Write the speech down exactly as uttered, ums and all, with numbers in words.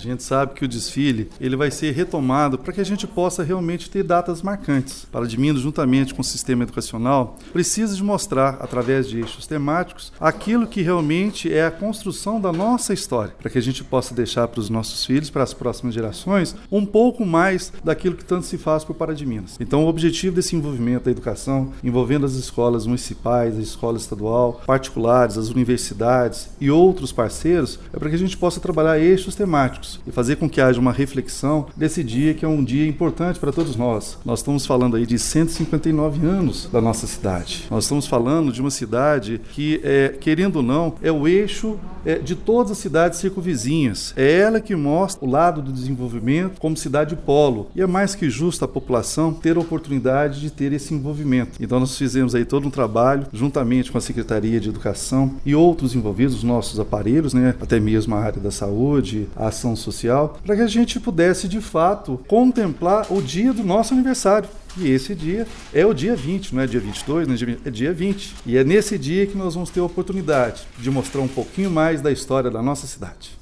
gente sabe que o desfile ele vai ser retomado para que a gente possa realmente ter datas marcantes. Para de Minas, juntamente com o sistema educacional, precisa de mostrar, através de eixos temáticos, aquilo que realmente é a construção da nossa história, para que a gente possa deixar para os nossos filhos, para as próximas gerações, um pouco mais daquilo que tanto se faz por Pará de Minas. Então, o objetivo desse envolvimento da educação, envolvendo as escolas municipais, a escola estadual, particulares, as universidades e outros parceiros, é para que a gente possa trabalhar eixos temáticos e fazer com que haja uma reflexão desse dia, que é um dia importante para todos nós. Nós estamos falando aí de cento e cinquenta e nove anos da nossa cidade. Nós estamos falando de uma cidade que, é, querendo ou não, é o eixo é, de todas as cidades circunvizinhas. É ela que mostra o lado do desenvolvimento como cidade polo. E é mais que justo a população ter a oportunidade de ter esse envolvimento. Então nós fizemos aí todo um trabalho, juntamente com a Secretaria de Educação e outros envolvidos, os nossos aparelhos, né, até mesmo a área da saúde, a ação social, para que a gente pudesse, de fato, contemplar o dia do nosso aniversário. E esse dia é o dia vinte, não é dia vinte e dois, não é dia, é dia vinte. E é nesse dia que nós vamos ter a oportunidade de mostrar um pouquinho mais da história da nossa cidade.